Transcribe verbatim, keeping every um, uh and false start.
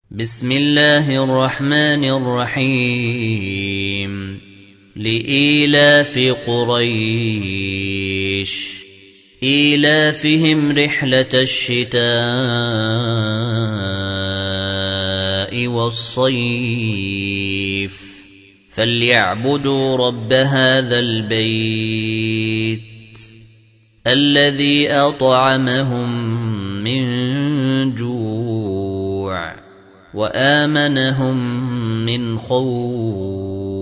بسم الله الرحمن الرحيم لإيلاف قريش إيلافهم رحلة الشتاء والصيف فليعبدوا رب هذا البيت الذي أطعمهم من جوع وآمنهم من خوف.